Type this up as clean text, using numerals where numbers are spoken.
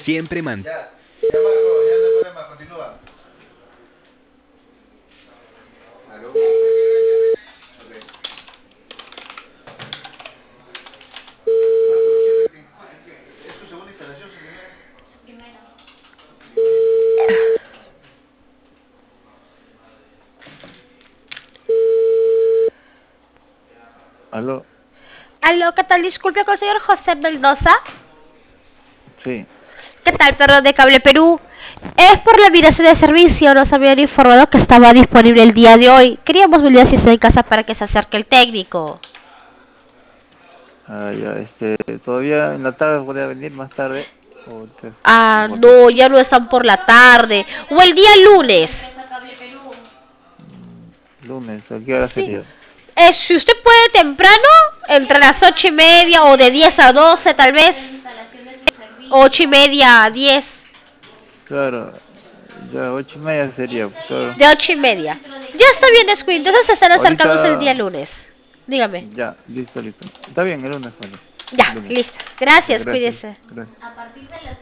Siempre man. Ya Marco, ya no hay problema, continúa. ¿Aló? Ok. Marco, ¿es su segunda instalación, su primera? Primera. Aló, Aló, ¿qué tal? Disculpe con el señor José Mendoza. sí. ¿Qué tal, perro de Cable Perú? Es por la migración de servicio, nos habían informado que estaba disponible el día de hoy. Queríamos ver si está en casa para que se acerque el técnico. Ah, ya, todavía en la tarde podría venir más tarde. O Ah, mejor no. no, ya no están por la tarde. O el día lunes. Lunes, ¿a qué hora Sí. sería? Si usted puede temprano, entre las 8:30 o de 10 a 12 tal vez. 8:30 a 10. Claro, ya 8:30 sería, claro. De 8:30. Ya está bien, Squid. Entonces se están acercándose el día Ahorita, lunes. Dígame. ya, listo, listo. Está bien, el lunes, bueno. Ya, El lunes. listo. Ya, Gracias, gracias, cuídese. gracias.